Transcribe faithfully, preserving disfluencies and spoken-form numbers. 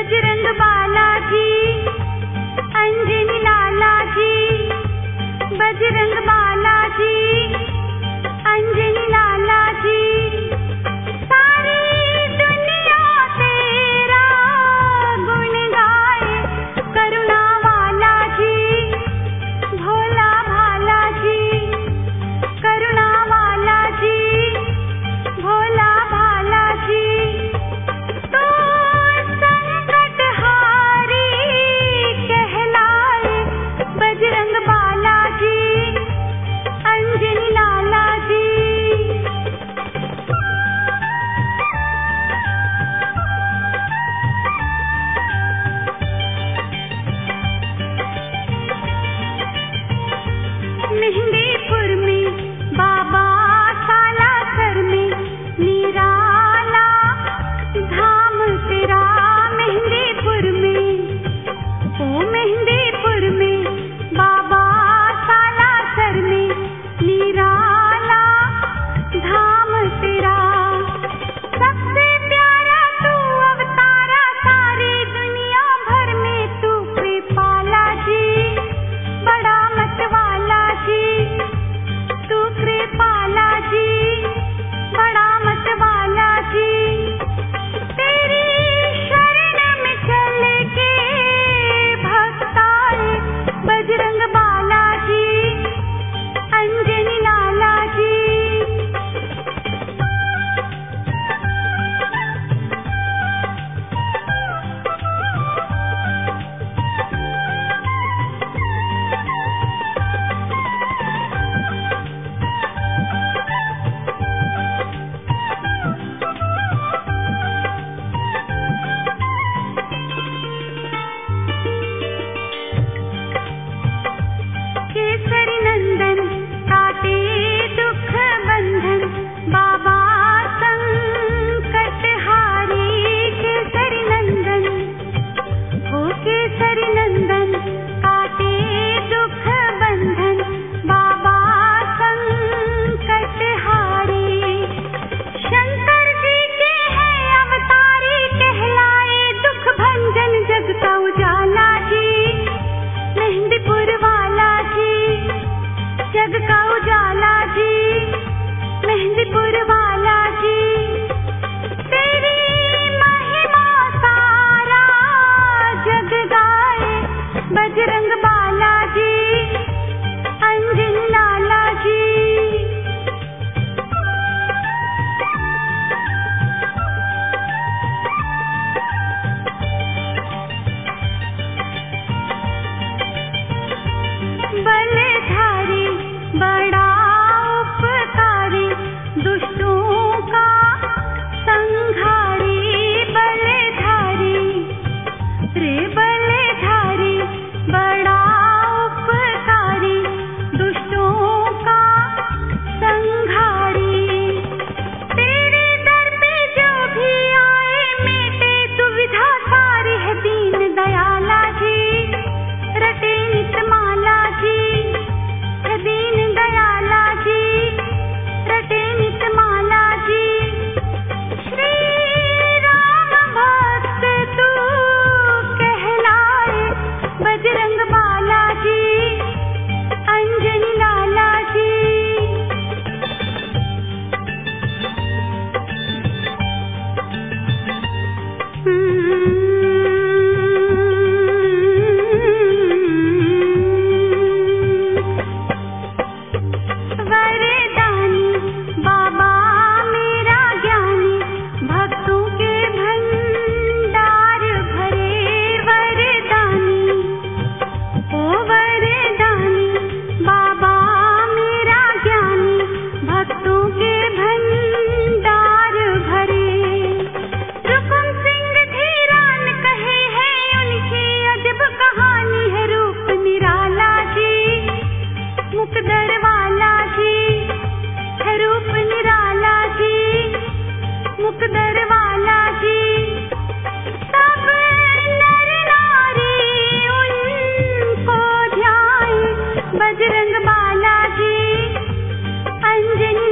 बजरंग बाला की अंजनी लाला की बजरंग बाला की अंजनी लाला की सारी दुनिया तेरा गुण गाए करुणा वाला जी भोला भाला जी करुणा वाला जी भोला भाला जी तो संकट हारी कहलाए बजरंग बाला जी अंजनी लाला जी। मेहंदीपुर में बाबा सालासर में निराला धाम तेरा मेहंदीपुर में ओ मेहंदीपुर में बाबा सालासर में निराला धाम तेरा सबसे प्यारा तू अवतारा सारी दुनिया भर में तू कृपाला जी बड़ा मतवाला जी तू कृपाला जी बड़ा मतवाला जी तेरी शरण में चल के भक्ताए बजरंग बाला जी अंजनी लाला जी। केसरी नंदन काटे दुख बंधन बाबा संकट हारी केसरी नंदन हो केसरी नंदन काटे दुख बंधन बाबा संकट हारी शंकर जी के हैं अवतारी कहलाए दुख भंजन जग का उजाला जी मेहंदीपुर वाला जी जग का उजाला जी मेहंदीपुर वाला जी तेरी महिमा सारा जग गाए बजरंग बाला जी अंजनी लाला जी। बलधारी बड़ा उपकारी दुष्टों का संहारी बलधारी रे बलधारी बड़ा उपकारी दुष्टों का संहारी तेरे दर पे जो भी आए मेटे दुविधा सारी है दीन दयाला जी रटे नित माला जी है दीन दयाला जी रटे नित माला जी श्री राम भक्त तू कहलाए बजरंग बाला जी अंजनी लाला जी। वरदानी बाबा मेरा ज्ञानी भक्तों के भंडार भरे वरदानी ओ वरदानी बाबा मेरा ज्ञानी भक्तों के भंडार भरे रुकुम सिंह धीरान कहे हैं उनकी अजब कहानी है रूप निराला जी मुकदर वाला जी है रूप निराला जी मुकदर वाला जी सब नर नारी उनको ध्याए बजरंग बाला जी अंजनी